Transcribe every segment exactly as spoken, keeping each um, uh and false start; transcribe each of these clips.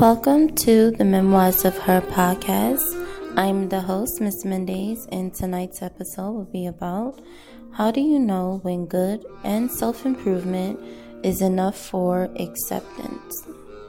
Welcome to the Memoirs of Her podcast. I'm the host, Miss Mendez, and tonight's episode will be about how do you know when good and self-improvement is enough for acceptance.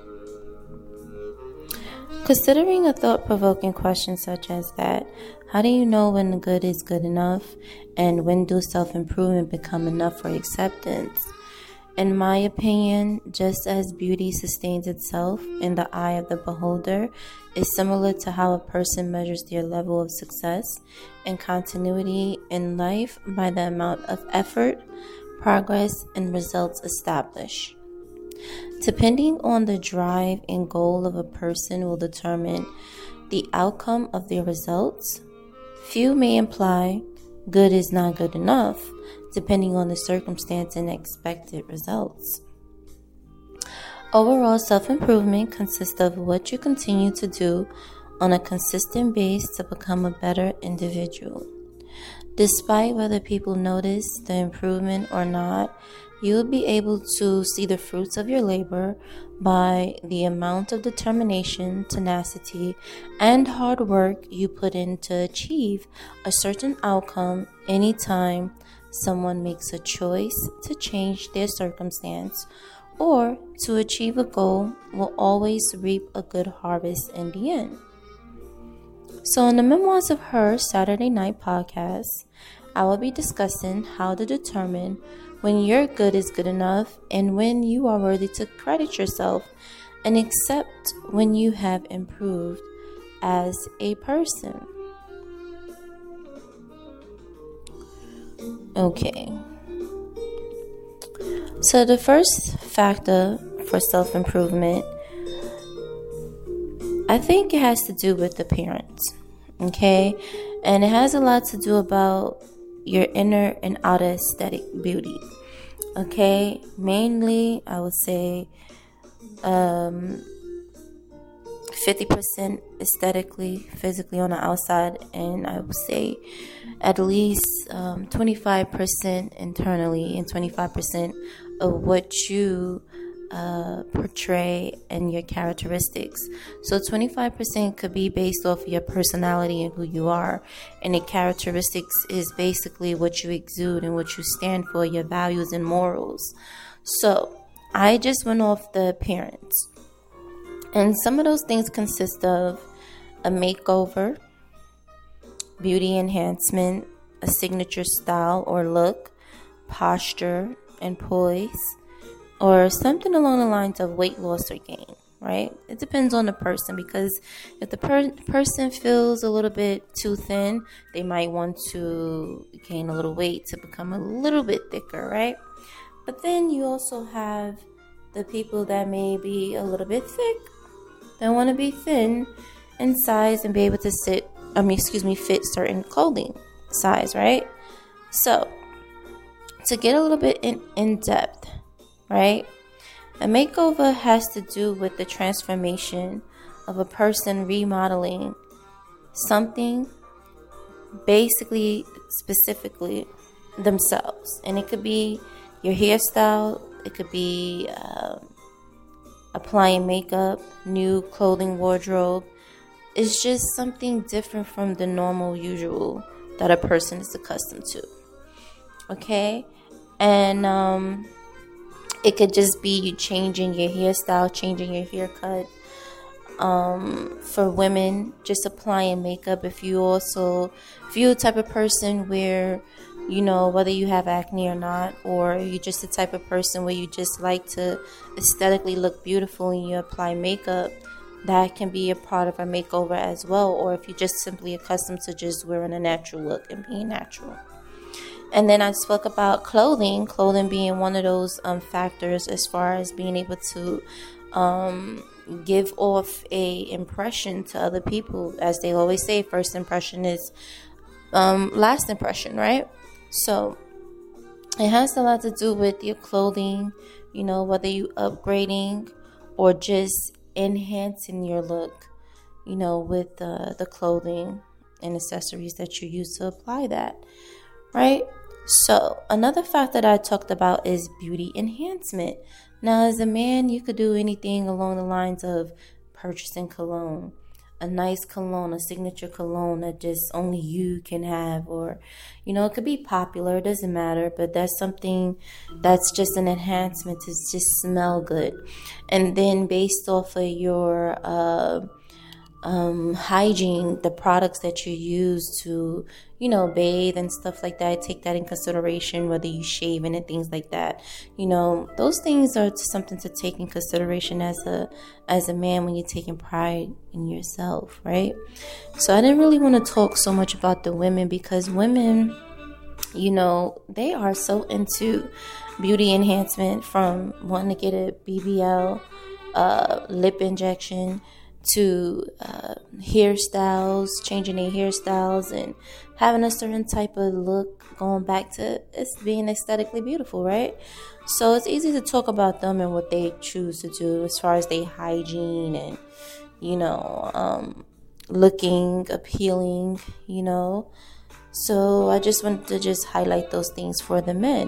Considering a thought-provoking question such as that, how do you know when the good is good enough and when do self-improvement become enough for acceptance? In my opinion, just as beauty sustains itself in the eye of the beholder, is similar to how a person measures their level of success and continuity in life by the amount of effort, progress, and results established. Depending on the drive and goal of a person will determine the outcome of their results. Few may imply good is not good enough, depending on the circumstance and expected results. Overall, self-improvement consists of what you continue to do on a consistent basis to become a better individual. Despite whether people notice the improvement or not, you will be able to see the fruits of your labor by the amount of determination, tenacity, and hard work you put in to achieve a certain outcome anytime someone makes a choice to change their circumstance or to achieve a goal will always reap a good harvest in the end. So in the Memoirs of Her Saturday Night podcast, I will be discussing how to determine when your good is good enough and when you are worthy to credit yourself and accept when you have improved as a person. Okay. So the first factor for self-improvement, I think it has to do with appearance. Okay? And it has a lot to do about your inner and outer aesthetic beauty. Okay? Mainly, I would say um, fifty percent aesthetically, physically on the outside, and I would say at least um, twenty-five percent internally and twenty-five percent of what you uh, portray and your characteristics. So twenty-five percent could be based off your personality and who you are, and the characteristics is basically what you exude and what you stand for, your values and morals. So I just went off the appearance. And some of those things consist of a makeover, beauty enhancement, a signature style or look, posture and poise, or something along the lines of weight loss or gain, right? It depends on the person, because if the per- person feels a little bit too thin, they might want to gain a little weight to become a little bit thicker, right? But then you also have the people that may be a little bit thick. They want to be thin in size and be able to sit, I mean, excuse me, fit certain clothing size, right? So, to get a little bit in, in depth, right? A makeover has to do with the transformation of a person remodeling something, basically, specifically themselves. And it could be your hairstyle, it could be um, applying makeup, new clothing wardrobe. It's just something different from the normal, usual that a person is accustomed to. Okay? And um, it could just be you changing your hairstyle, changing your haircut. Um, for women, just applying makeup. If you also, if you're the type of person where, you know, whether you have acne or not, or you're just the type of person where you just like to aesthetically look beautiful and you apply makeup, that can be a part of a makeover as well. Or if you're just simply accustomed to just wearing a natural look and being natural. And then I spoke about clothing, clothing being one of those um, factors as far as being able to um, give off a impression to other people. As they always say, first impression is um, last impression, right? So it has a lot to do with your clothing, you know, whether you upgrading or just enhancing your look, you know, with uh, the clothing and accessories that you use to apply that, right? So another fact that I talked about is beauty enhancement. Now, as a man, you could do anything along the lines of purchasing cologne, a nice cologne, a signature cologne that just only you can have, or, you know, it could be popular, it doesn't matter, but that's something that's just an enhancement to just smell good. And then based off of your uh, um, hygiene, the products that you use to, you know, bathe and stuff like that, take that in consideration, whether you shave and things like that. You know, those things are something to take in consideration as a as a man when you're taking pride in yourself, right? So I didn't really want to talk so much about the women, because women, you know, they are so into beauty enhancement, from wanting to get a B B L, uh, lip injection, to uh, hairstyles, changing their hairstyles and having a certain type of look, going back to it's being aesthetically beautiful, right? So it's easy to talk about them and what they choose to do as far as their hygiene and, you know, um, looking appealing, you know. So I just wanted to just highlight those things for the men.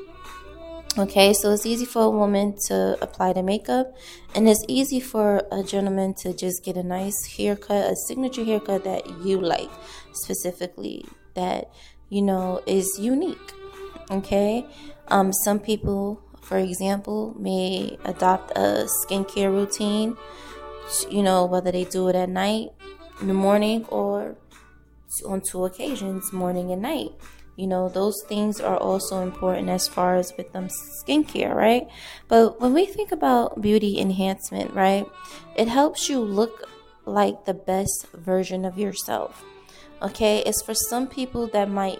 Okay, so it's easy for a woman to apply the makeup, and it's easy for a gentleman to just get a nice haircut, a signature haircut that you like, specifically, that, you know, is unique. Okay, um, some people, for example, may adopt a skincare routine, you know, whether they do it at night, in the morning, or on two occasions, morning and night. You know, those things are also important as far as with them skincare, right? But when we think about beauty enhancement, right, it helps you look like the best version of yourself. Okay, it's for some people that might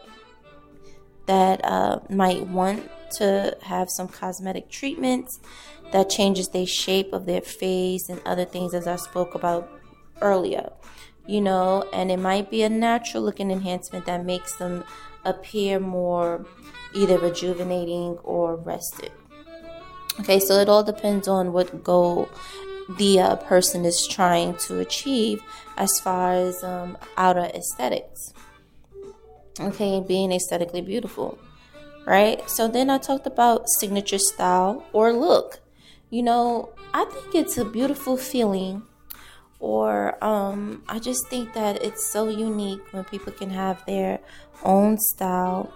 that uh, might want to have some cosmetic treatments that changes the shape of their face and other things, as I spoke about earlier. You know, and it might be a natural looking enhancement that makes them appear more either rejuvenating or rested. Okay, so it all depends on what goal the uh, person is trying to achieve as far as um, outer aesthetics. Okay, being aesthetically beautiful, right? So then I talked about signature style or look. You know, I think it's a beautiful feeling, or um, I just think that it's so unique when people can have their own style,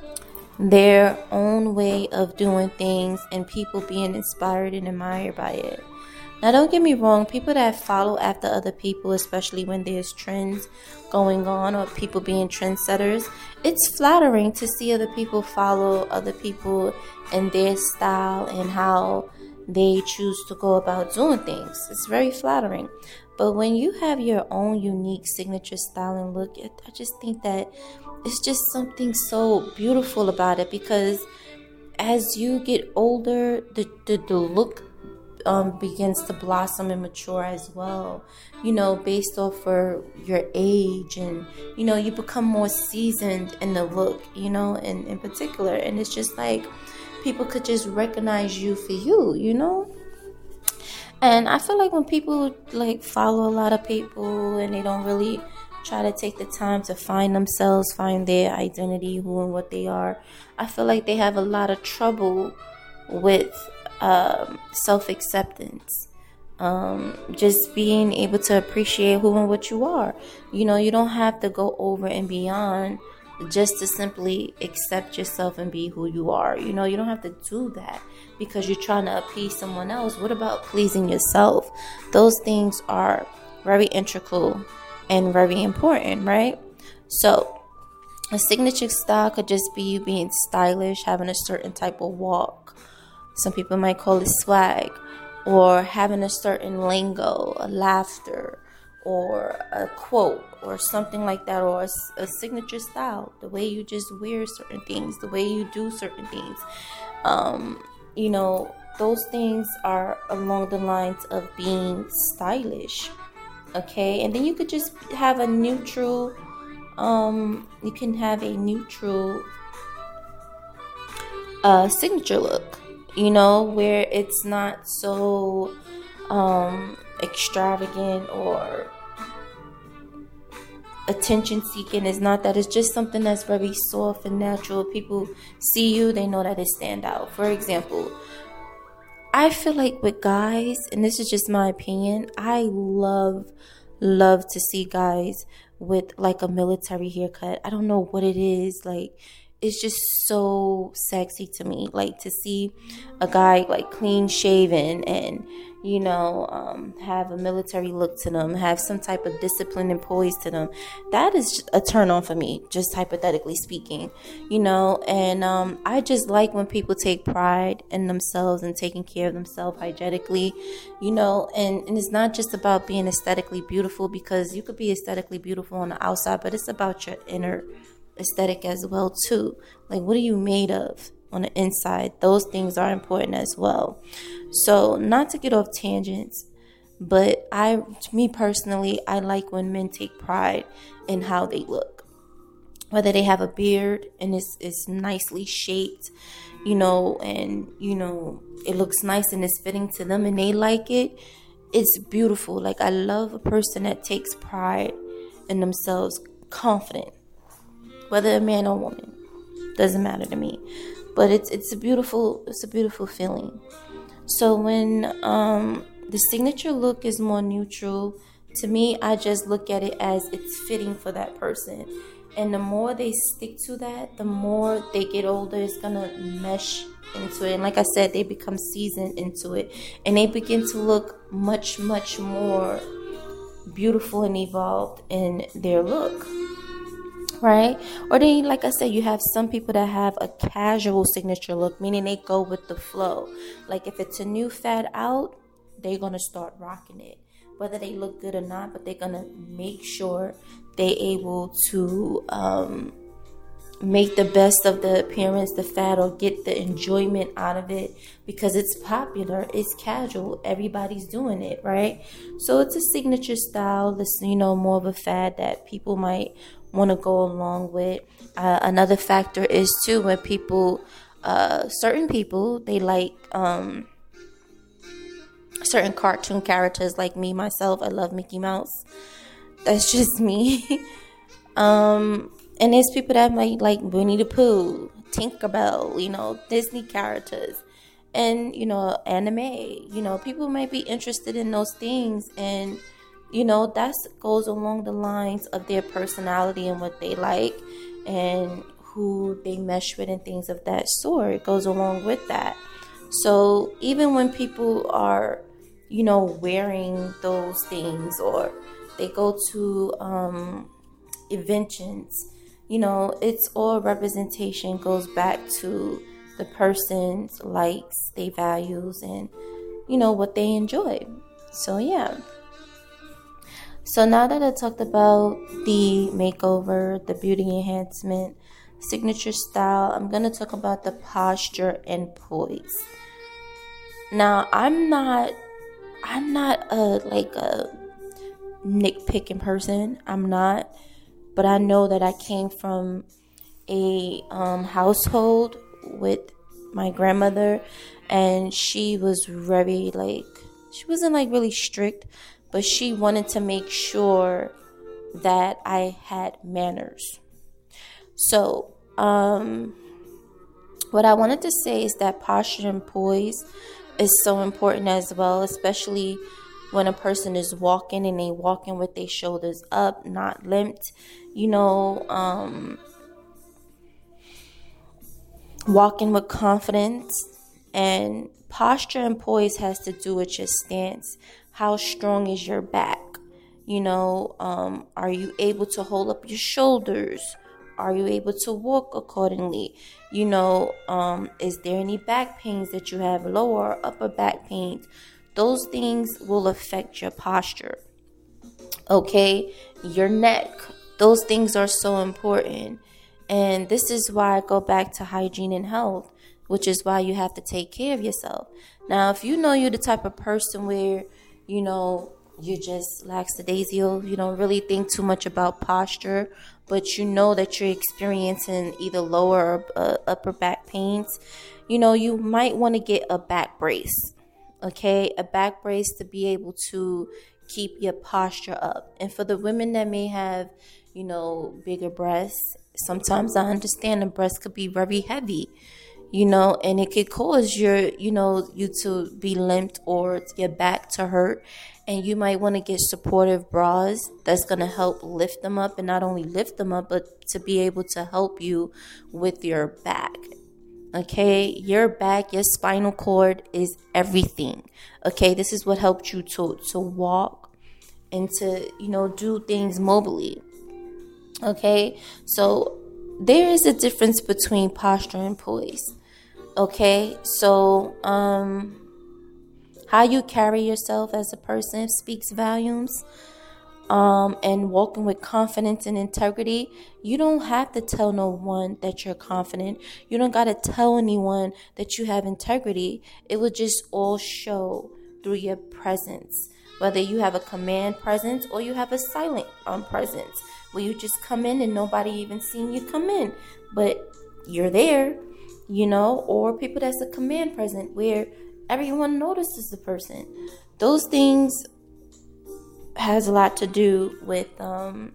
their own way of doing things, and people being inspired and admired by it. Now, don't get me wrong, people that follow after other people, especially when there's trends going on or people being trendsetters, it's flattering to see other people follow other people and their style and how they choose to go about doing things. It's very flattering. But when you have your own unique signature style and look, it, I just think that it's just something so beautiful about it, because as you get older, the, the, the look um, begins to blossom and mature as well, you know, based off of your age, and, you know, you become more seasoned in the look, you know, in, in particular. And it's just like people could just recognize you for you, you know. And I feel like when people like follow a lot of people and they don't really try to take the time to find themselves, find their identity, who and what they are, I feel like they have a lot of trouble with um, self-acceptance. Um, just being able to appreciate who and what you are. You know, you don't have to go over and beyond just to simply accept yourself and be who you are. You know, you don't have to do that because you're trying to appease someone else. What about pleasing yourself? Those things are very integral and very important, right? So a signature style could just be you being stylish, having a certain type of walk. Some people might call it swag, or having a certain lingo, a laughter, or a quote, or something like that, or a, a signature style, the way you just wear certain things, the way you do certain things. Um, you know, those things are along the lines of being stylish, okay? And then you could just have a neutral, um, you can have a neutral uh, signature look, you know, where it's not so um, extravagant or attention seeking. It's not that. It's just something that's very soft and natural. People see you, they know that it stand out. For example, I feel like with guys, and this is just my opinion, I love, love to see guys with like a military haircut. I don't know what it is. Like, it's just so sexy to me. Like, to see a guy like clean shaven and, you know, um, have a military look to them, have some type of discipline and poise to them. That is just a turn on for me, just hypothetically speaking, you know. And um, I just like when people take pride in themselves and taking care of themselves hygienically, you know. And, and it's not just about being aesthetically beautiful, because you could be aesthetically beautiful on the outside, but it's about your inner aesthetic as well too. Like, what are you made of on the inside? Those things are important as well. So, not to get off tangents, but I, to me personally, I like when men take pride in how they look. Whether they have a beard and it's, it's nicely shaped, you know, and, you know, it looks nice and it's fitting to them and they like it, it's beautiful. Like, I love a person that takes pride in themselves, confident. Whether a man or woman, doesn't matter to me. But it's it's a beautiful it's a beautiful feeling. So when um, the signature look is more neutral, to me, I just look at it as it's fitting for that person. And the more they stick to that, the more they get older, it's gonna mesh into it. And like I said, they become seasoned into it, and they begin to look much much more beautiful and evolved in their look. Right? Or then, like I said, you have some people that have a casual signature look, meaning they go with the flow. Like, if it's a new fad out, they're going to start rocking it. Whether they look good or not, but they're going to make sure they're able to um, make the best of the appearance, the fad, or get the enjoyment out of it because it's popular, it's casual, everybody's doing it, right? So it's a signature style, this, you know, more of a fad that people might want to go along with. Uh, another factor is too when people, uh, certain people, they like um, certain cartoon characters. Like me, myself, I love Mickey Mouse. That's just me. um, and there's people that might like Winnie the Pooh, Tinkerbell, you know, Disney characters. And, you know, anime, you know, people might be interested in those things, and you know, that goes along the lines of their personality and what they like and who they mesh with and things of that sort. It goes along with that. So even when people are, you know, wearing those things, or they go to um, inventions, you know, it's all representation, goes back to the person's likes, their values, and, you know, what they enjoy. So, yeah. So now that I talked about the makeover, the beauty enhancement, signature style, I'm going to talk about the posture and poise. Now, I'm not, I'm not a, like a nitpicking person. I'm not, but I know that I came from a um, household with my grandmother, and she was very like, she wasn't like really strict, but she wanted to make sure that I had manners. So, um, what I wanted to say is that posture and poise is so important as well, especially when a person is walking and they walking with their shoulders up, not limped, you know, um, walking with confidence. And posture and poise has to do with your stance. How strong is your back? You know, um, are you able to hold up your shoulders? Are you able to walk accordingly? You know, um, is there any back pains that you have, lower or upper back pains? Those things will affect your posture. Okay, your neck. Those things are so important. And this is why I go back to hygiene and health, which is why you have to take care of yourself. Now, if you know you're the type of person where, you know, you're just lackadaisical, you don't really think too much about posture, but you know that you're experiencing either lower or uh, upper back pains, you know, you might want to get a back brace, okay? A back brace to be able to keep your posture up. And for the women that may have, you know, bigger breasts, sometimes I understand the breast could be very heavy, you know, and it could cause your, you know, you to be limped or your back to hurt. And you might want to get supportive bras that's going to help lift them up, and not only lift them up, but to be able to help you with your back. Okay, your back, your spinal cord is everything. Okay, this is what helped you to, to walk and to, you know, do things mobily. Okay, so there is a difference between posture and poise. Okay, so um, how you carry yourself as a person speaks volumes. Um, and walking with confidence and integrity, you don't have to tell no one that you're confident. You don't got to tell anyone that you have integrity. It will just all show through your presence. Whether you have a command presence or you have a silent um, presence, where you just come in and nobody even seen you come in, but you're there, you know, or people that's a command present where everyone notices the person. Those things has a lot to do with um,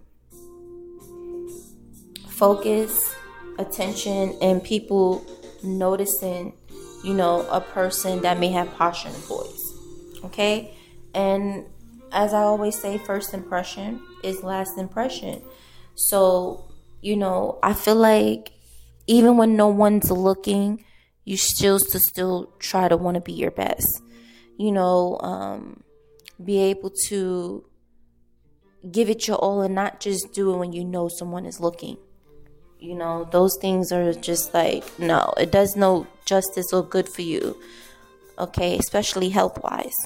focus, attention, and people noticing, you know, a person that may have posture and voice. Okay? And as I always say, first impression is last impression. So, you know, I feel like even when no one's looking, you still to still try to want to be your best. You know, um, be able to give it your all and not just do it when you know someone is looking. You know, those things are just like, no, it does no justice or good for you. Okay, especially health-wise.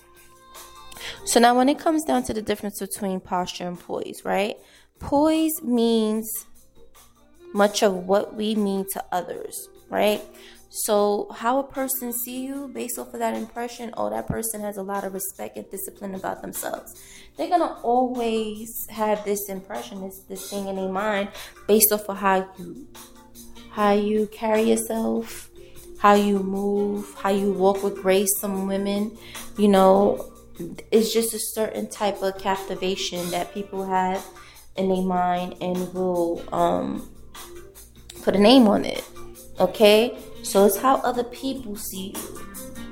So now when it comes down to the difference between posture and poise, right? Poise means much of what we mean to others, right? So how a person see you based off of that impression, oh, that person has a lot of respect and discipline about themselves. They're going to always have this impression, this, this thing in their mind based off of how you, how you carry yourself, how you move, how you walk with grace. Some women, you know, it's just a certain type of captivation that people have in their mind and will um, put a name on it. Okay? So it's how other people see you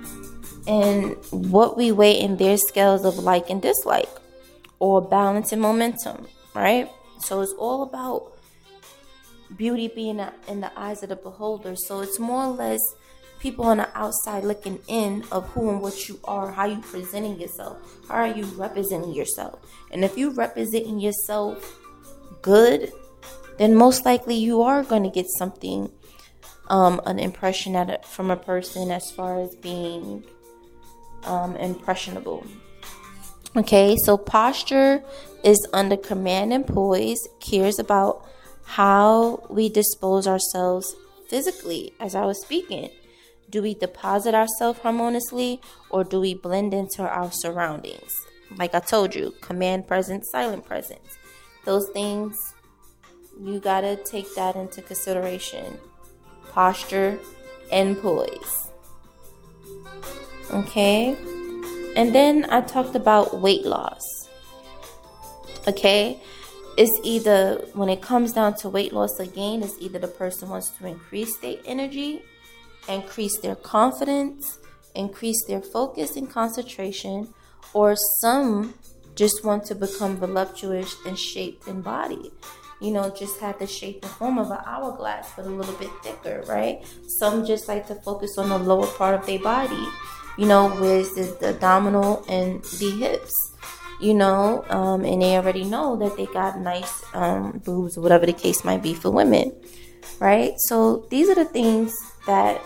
and what we weigh in their scales of like and dislike or balance and momentum, right? So it's all about beauty being in the eyes of the beholder. So it's more or less people on the outside looking in of who and what you are, how you presenting yourself, how are you representing yourself. And if you representing yourself good, then most likely you are going to get something Um, an impression at a, from a person as far as being um, impressionable. Okay, so posture is under command and poise, cares about how we dispose ourselves physically, as I was speaking. Do we deposit ourselves harmoniously or do we blend into our surroundings? Like I told you, command presence, silent presence. Those things, you gotta take that into consideration. Posture and poise. Okay. And then I talked about weight loss. Okay. It's either, when it comes down to weight loss again, it's either the person wants to increase their energy, increase their confidence, increase their focus and concentration, or some just want to become voluptuous and shaped in body. You know, just have the shape and form of an hourglass, but a little bit thicker, right? Some just like to focus on the lower part of their body, you know, with the, the abdominal and the hips, you know, um, and they already know that they got nice um, boobs or whatever the case might be for women, right? So these are the things that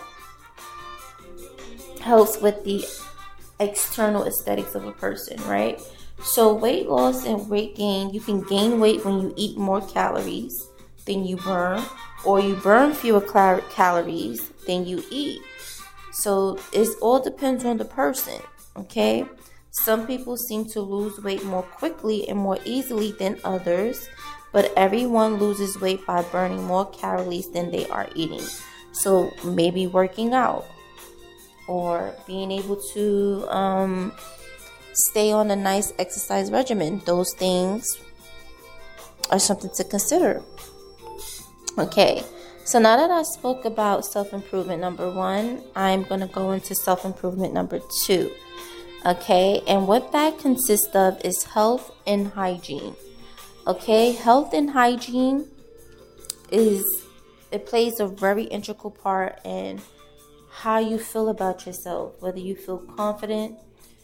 helps with the external aesthetics of a person, right? So weight loss and weight gain, you can gain weight when you eat more calories than you burn, or you burn fewer cal- calories than you eat. So it all depends on the person, okay? Some people seem to lose weight more quickly and more easily than others, but everyone loses weight by burning more calories than they are eating. So maybe working out or being able to um, stay on a nice exercise regimen. Those things are something to consider. Okay, So now that I spoke about self-improvement number one, I'm going to go into self-improvement number two. Okay, and what that consists of is health and hygiene. Okay, health and hygiene is, it plays a very integral part in how you feel about yourself, whether you feel confident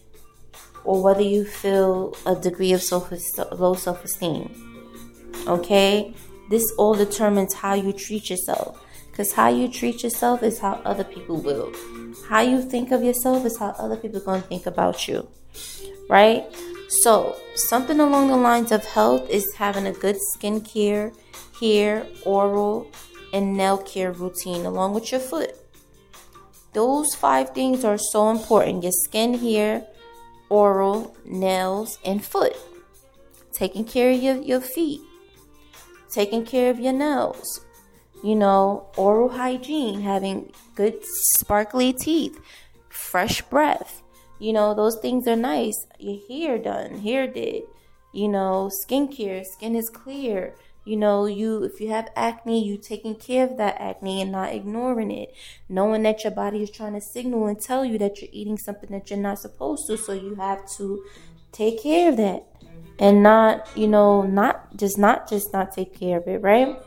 or whether you feel a degree of self low self-esteem. Okay, this all determines how you treat yourself, because how you treat yourself is how other people will. How you think of yourself is how other people are going to think about you, right? So something along the lines of health is having a good skincare, hair, oral, and nail care routine along with your foot. Those five things are so important: your skin, hair, oral, nails, and foot. Taking care of your, your feet. Taking care of your nails. You know, oral hygiene, having good sparkly teeth, fresh breath. You know, those things are nice. Your hair done, hair did. You know, skincare, skin is clear. You know, you if you have acne, you taking care of that acne and not ignoring it. Knowing that your body is trying to signal and tell you that you're eating something that you're not supposed to. So you have to take care of that. And not, you know, not just not just not take care of it, right?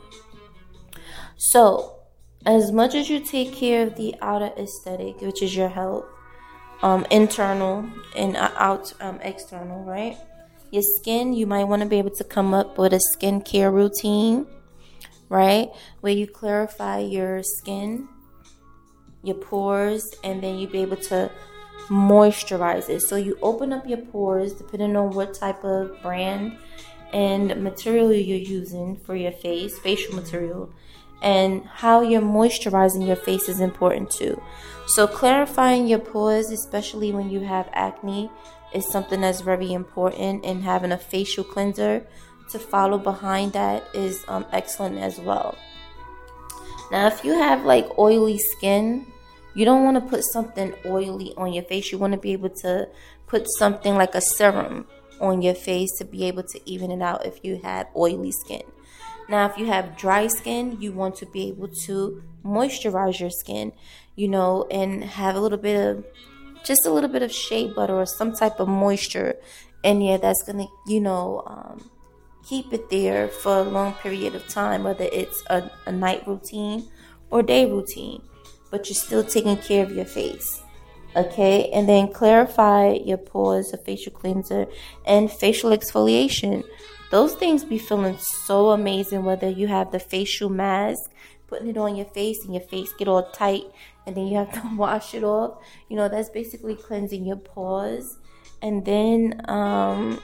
So, as much as you take care of the outer aesthetic, which is your health, um, internal and out, um, external, right? Your skin, you might want to be able to come up with a skincare routine, right? Where you clarify your skin, your pores, and then you be able to moisturize it. So you open up your pores depending on what type of brand and material you're using for your face, facial material. And how you're moisturizing your face is important too. So clarifying your pores, especially when you have acne, is something that's very important. And having a facial cleanser to follow behind that is um, excellent as well. Now, if you have like oily skin, you don't want to put something oily on your face. You want to be able to put something like a serum on your face to be able to even it out if you have oily skin. Now, if you have dry skin, you want to be able to moisturize your skin, you know, and have a little bit of, just a little bit of shea butter or some type of moisture in there that's going to, you know, um, keep it there for a long period of time, whether it's a, a night routine or day routine, but you're still taking care of your face. Okay, and then clarify your pores, a facial cleanser, and facial exfoliation. Those things be feeling so amazing, whether you have the facial mask, putting it on your face and your face get all tight and then you have to wash it off. You know, that's basically cleansing your pores. And then um,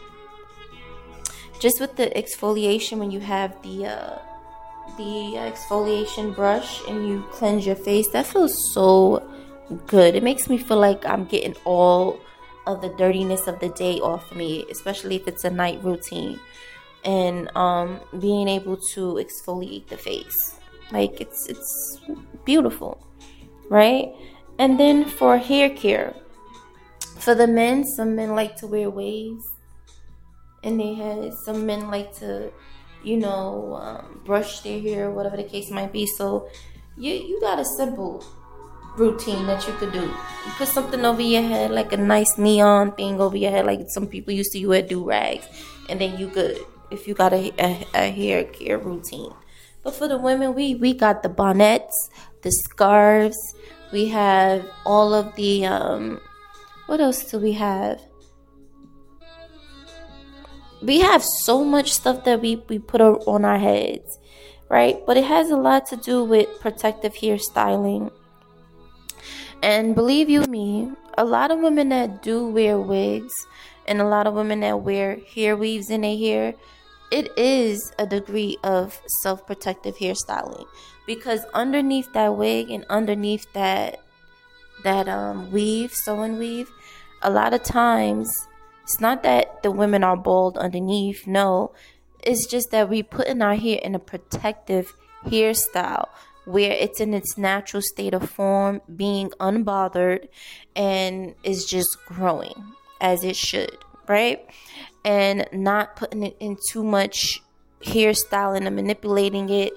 just with the exfoliation, when you have the uh, the exfoliation brush and you cleanse your face, that feels so good. It makes me feel like I'm getting all of the dirtiness of the day off of me, especially if it's a night routine. And um, being able to exfoliate the face, like it's it's beautiful, right? And then for hair care, for the men, some men like to wear waves in their head. Some men like to, you know, um, brush their hair, whatever the case might be. So you you got a simple routine that you could do. You put something over your head, like a nice neon thing over your head, like some people used to wear do-rags, and then you good. If you got a, a, a hair care routine. But for the women, we, we got the bonnets, the scarves. We have all of the, um, what else do we have? We have so much stuff that we, we put on our heads, right? But it has a lot to do with protective hairstyling. And believe you me, a lot of women that do wear wigs and a lot of women that wear hair weaves in their hair, it is a degree of self-protective hairstyling, because underneath that wig and underneath that that um weave, sewing weave, a lot of times it's not that the women are bald underneath. No, it's just that we put in our hair in a protective hairstyle where it's in its natural state of form, being unbothered, and is just growing as it should, right? And not putting it in too much hairstyling and manipulating it,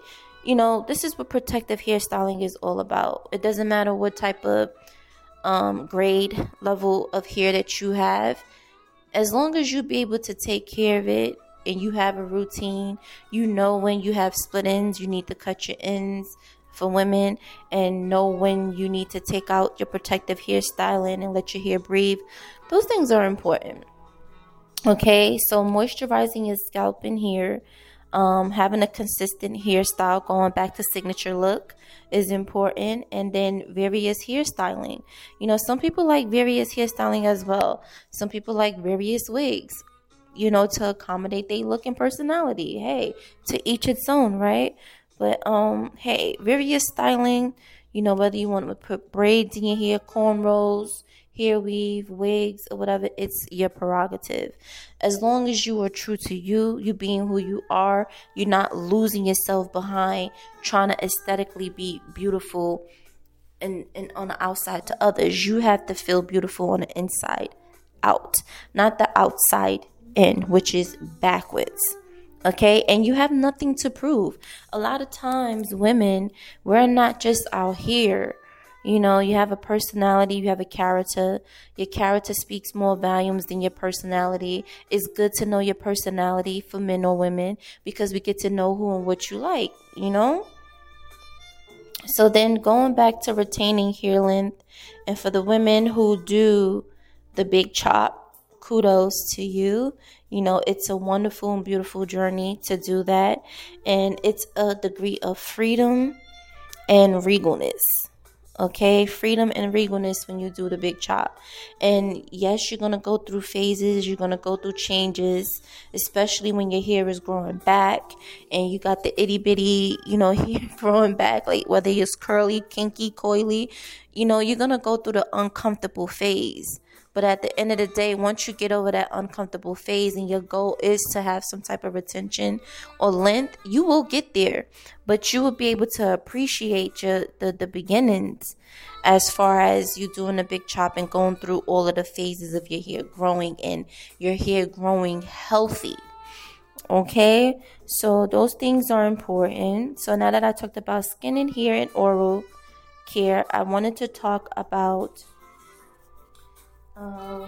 you know, this is what protective hairstyling is all about. It doesn't matter what type of um, grade level of hair that you have. As long as you be able to take care of it and you have a routine, you know when you have split ends, you need to cut your ends for women, and know when you need to take out your protective hairstyling and let your hair breathe. Those things are important. Okay, so moisturizing your scalp and hair, um, having a consistent hairstyle, going back to signature look is important. And then various hairstyling. You know, some people like various hairstyling as well. Some people like various wigs, you know, to accommodate their look and personality. Hey, to each its own, right? But, um, hey, various styling, you know, whether you want to put braids in your hair, cornrows, hair weave, wigs, or whatever, it's your prerogative. As long as you are true to you, you being who you are, you're not losing yourself behind trying to aesthetically be beautiful and, and on the outside to others. You have to feel beautiful on the inside out, not the outside in, which is backwards. Okay, and you have nothing to prove. A lot of times women, we're not just out here. You know, you have a personality, you have a character. Your character speaks more volumes than your personality. It's good to know your personality for men or women, because we get to know who and what you like, you know? So then going back to retaining hair length, and for the women who do the big chop, kudos to you. You know, it's a wonderful and beautiful journey to do that. And it's a degree of freedom and regalness. Okay, freedom and regalness when you do the big chop. And yes, you're going to go through phases. You're going to go through changes, especially when your hair is growing back and you got the itty bitty, you know, hair growing back, like whether it's curly, kinky, coily, you know, you're going to go through the uncomfortable phase. But at the end of the day, once you get over that uncomfortable phase and your goal is to have some type of retention or length, you will get there. But you will be able to appreciate your the, the beginnings as far as you doing a big chop and going through all of the phases of your hair growing and your hair growing healthy. Okay, so those things are important. So now that I talked about skin and hair and oral care, I wanted to talk about Um,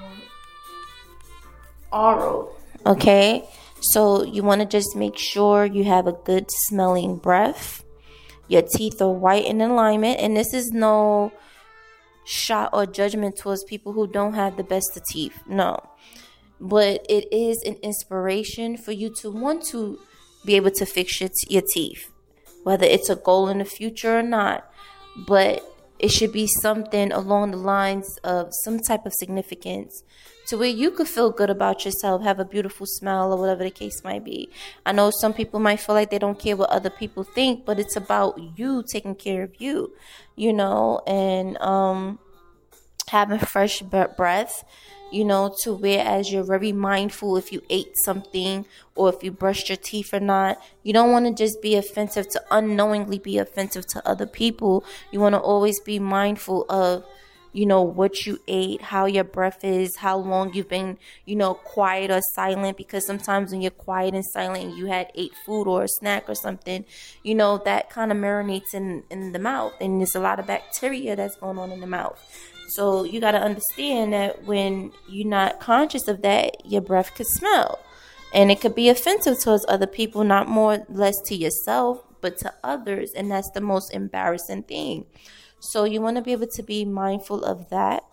oral. Okay, so you want to just make sure you have a good smelling breath. Your teeth are white and in alignment, and this is no shot or judgment towards people who don't have the best of teeth. No, but it is an inspiration for you to want to be able to fix your, t- your teeth, whether it's a goal in the future or not. But it should be something along the lines of some type of significance to where you could feel good about yourself, have a beautiful smile, or whatever the case might be. I know some people might feel like they don't care what other people think, but it's about you taking care of you, you know, and um, having fresh breath, you know, to whereas you're very mindful if you ate something or if you brushed your teeth or not. You don't want to just be offensive to unknowingly be offensive to other people. You want to always be mindful of, you know, what you ate, how your breath is, how long you've been, you know, quiet or silent. Because sometimes when you're quiet and silent, you had ate food or a snack or something, you know, that kind of marinates in, in the mouth. And there's a lot of bacteria that's going on in the mouth. So you got to understand that when you're not conscious of that, your breath could smell. And it could be offensive towards other people, not more or less to yourself, but to others. And that's the most embarrassing thing. So you want to be able to be mindful of that.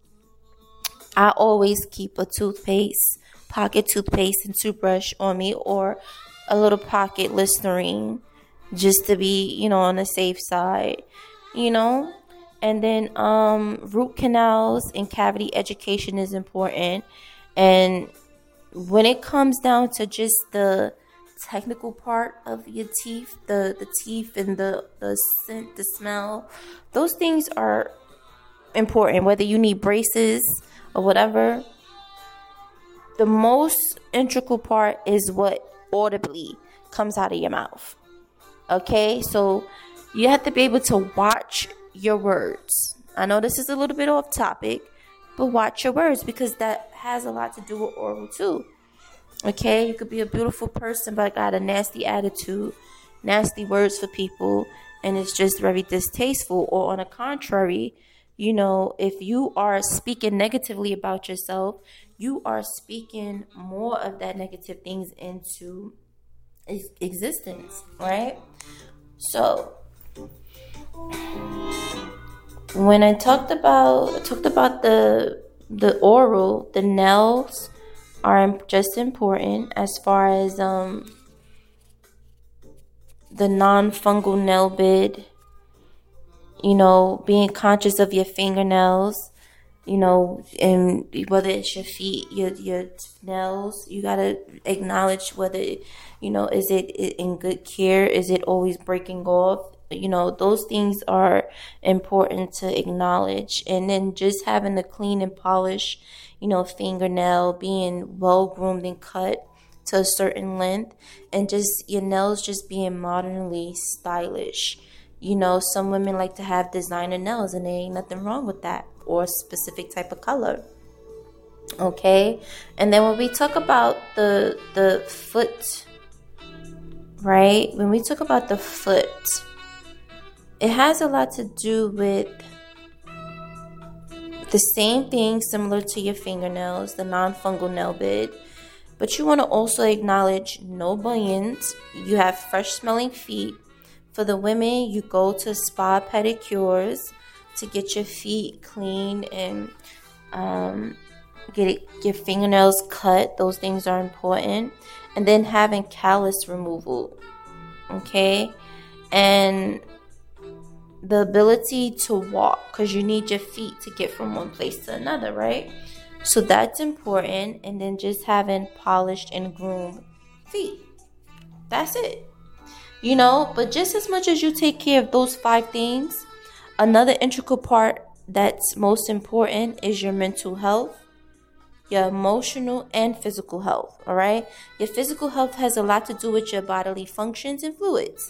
I always keep a toothpaste, pocket toothpaste and toothbrush on me, or a little pocket Listerine, just to be, you know, on the safe side, you know. And then um, root canals and cavity education is important. And when it comes down to just the technical part of your teeth, the, the teeth and the, the scent, the smell, those things are important, whether you need braces or whatever. The most integral part is what audibly comes out of your mouth. Okay, so you have to be able to watch your words. I know this is a little bit off topic, but watch your words, because that has a lot to do with oral too. Okay, you could be a beautiful person but got a nasty attitude. nasty words for people, and it's just very distasteful. Or on the contrary, you know, if you are speaking negatively about yourself, you are speaking more of that negative things into existence, right? So when I talked about I talked about the the oral, the nails are just important as far as um the non-fungal nail bed, you know, being conscious of your fingernails, you know, and whether it's your feet, your your nails, you gotta acknowledge whether, you know, is it in good care? Is it always breaking off? You know, those things are important to acknowledge. And then just having a clean and polished, you know, fingernail, being well groomed and cut to a certain length, and just your nails just being modernly stylish. You know, some women like to have designer nails, and there ain't nothing wrong with that, or a specific type of color. Okay, and then when we talk about the the foot, right? When we talk about the foot, it has a lot to do with the same thing similar to your fingernails, the non-fungal nail bed. But you want to also acknowledge no bunions. You have fresh smelling feet. For the women, you go to spa pedicures to get your feet clean and um, get it, your fingernails cut. Those things are important. And then having callus removal. Okay? And the ability to walk, because you need your feet to get from one place to another, right? So that's important. And then just having polished and groomed feet. That's it. You know, but just as much as you take care of those five things, another integral part that's most important is your mental health, your emotional and physical health, all right? Your physical health has a lot to do with your bodily functions and fluids,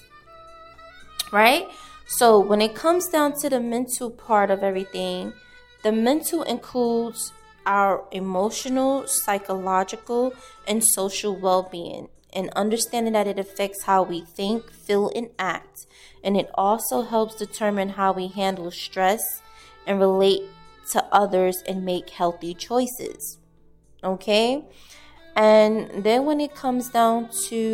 right? So when it comes down to the mental part of everything, the mental includes our emotional, psychological, and social well-being, and understanding that it affects how we think, feel, and act. And it also helps determine how we handle stress and relate to others and make healthy choices. Okay? And then when it comes down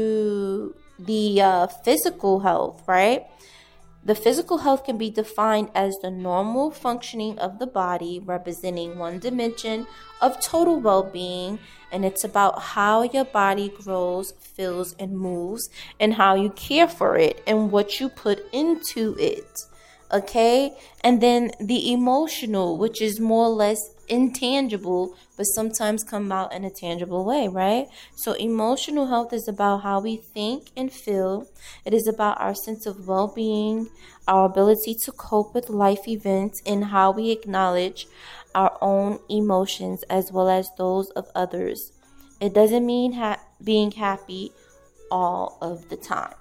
to the uh, physical health, right? The physical health can be defined as the normal functioning of the body, representing one dimension of total well-being, and it's about how your body grows, feels, and moves, and how you care for it, and what you put into it, okay? And then the emotional, which is more or less intangible, but sometimes come out in a tangible way, right? So emotional health is about how we think and feel. It is about our sense of well-being, our ability to cope with life events, and how we acknowledge our own emotions as well as those of others. It doesn't mean ha- being happy all of the time.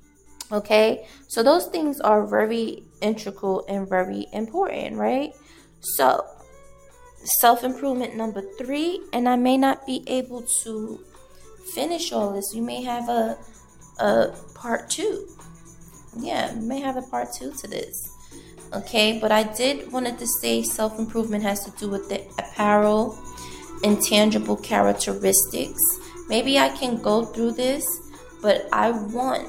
Okay? So those things are very integral and very important, right? So self-improvement number three, and I may not be able to finish all this. You may have a a part two. Yeah, you may have a part two to this. Okay, but I did wanted to say self-improvement has to do with the apparel, intangible characteristics. Maybe I can go through this, but I want,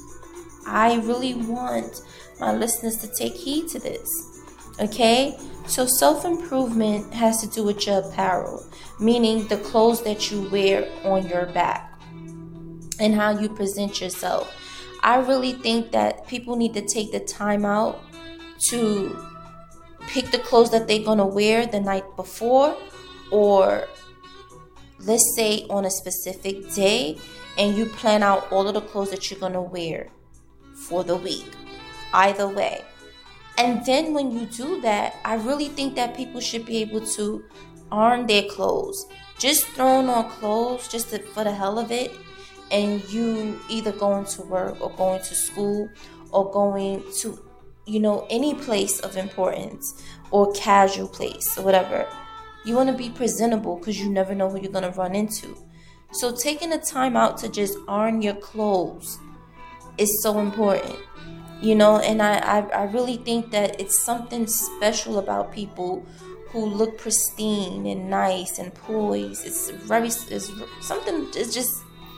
I really want my listeners to take heed to this. Okay, so self-improvement has to do with your apparel, meaning the clothes that you wear on your back and how you present yourself. I really think that people need to take the time out to pick the clothes that they're going to wear the night before, or let's say on a specific day, and you plan out all of the clothes that you're going to wear for the week. Either way. And then when you do that, I really think that people should be able to earn their clothes. Just throwing on clothes just to, for the hell of it, and you either going to work or going to school or going to, you know, any place of importance or casual place or whatever. You want to be presentable because you never know who you're going to run into. So taking the time out to just earn your clothes is so important. You know, and I, I, I really think that it's something special about people who look pristine and nice and poised. It's very, it's something, it's just,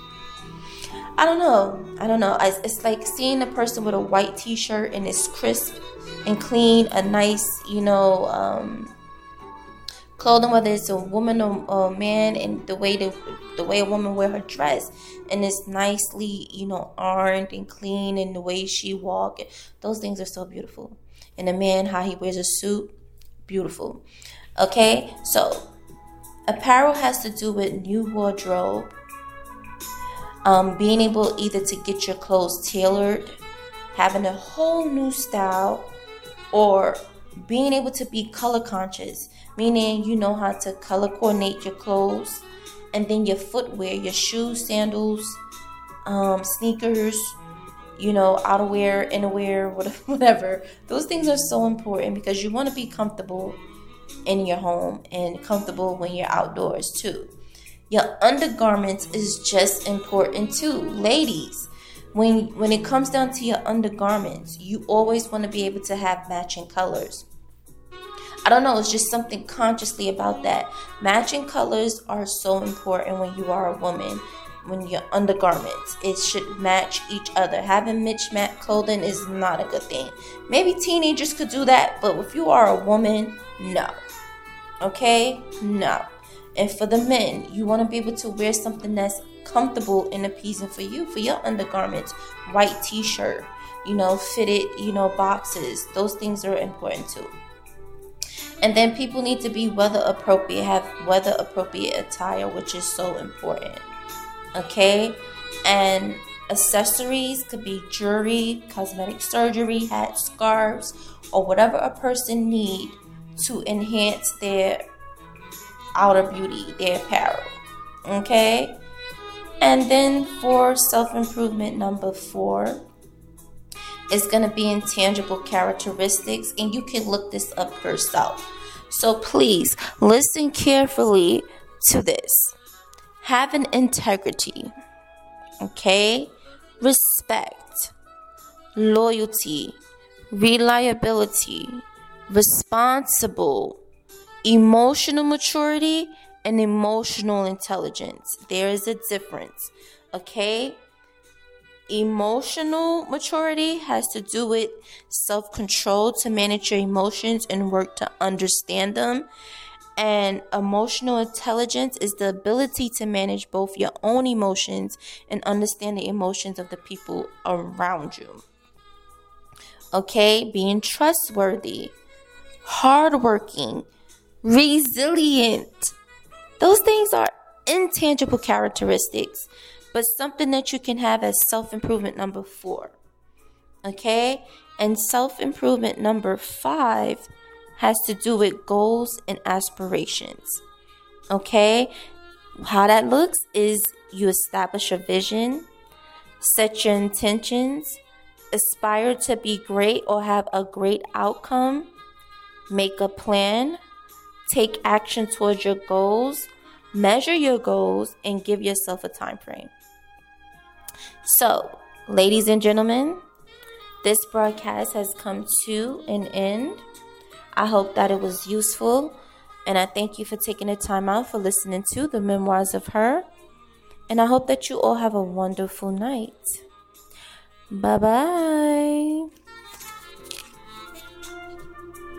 I don't know. I don't know. It's, it's like seeing a person with a white t-shirt and it's crisp and clean, a nice, you know, um, clothing, whether it's a woman or a man, and the way the, the way a woman wear her dress, and it's nicely, you know, ironed and clean, and the way she walk, those things are so beautiful. And a man, how he wears a suit, beautiful. Okay, so apparel has to do with new wardrobe, um, being able either to get your clothes tailored, having a whole new style, or being able to be color conscious, meaning you know how to color coordinate your clothes, and then your footwear, your shoes, sandals, um, sneakers, you know, outerwear, innerwear, whatever. Those things are so important because you want to be comfortable in your home and comfortable when you're outdoors too. Your undergarments is just important too. Ladies, when when it comes down to your undergarments, you always want to be able to have matching colors. I don't know, it's just something consciously about that. Matching colors are so important when you are a woman. When your undergarments, it should match each other. Having mismatched clothing is not a good thing. Maybe teenagers could do that, but if you are a woman, no. Okay? No. And for the men, you want to be able to wear something that's comfortable and appeasing for you, for your undergarments. White t-shirt, you know, fitted, you know, boxes. Those things are important too. And then people need to be weather appropriate, have weather appropriate attire, which is so important. Okay? And accessories could be jewelry, cosmetic surgery, hats, scarves, or whatever a person need to enhance their outer beauty, their apparel. Okay? And then for self-improvement number four, it's going to be intangible characteristics, and you can look this up yourself. So please listen carefully to this. Having integrity, okay? Respect, loyalty, reliability, responsible, emotional maturity, and emotional intelligence. There is a difference, okay? Emotional maturity has to do with self-control to manage your emotions and work to understand them. And emotional intelligence is the ability to manage both your own emotions and understand the emotions of the people around you. Okay, being trustworthy, hardworking, resilient. Those things are intangible characteristics, but something that you can have as self-improvement number four. Okay? And self-improvement number five has to do with goals and aspirations. Okay? How that looks is you establish a vision, set your intentions, aspire to be great or have a great outcome, make a plan, take action towards your goals, measure your goals, and give yourself a time frame. So, ladies and gentlemen, this broadcast has come to an end. I hope that it was useful, and I thank you for taking the time out for listening to the Memoirs of Her. And I hope that you all have a wonderful night. Bye-bye.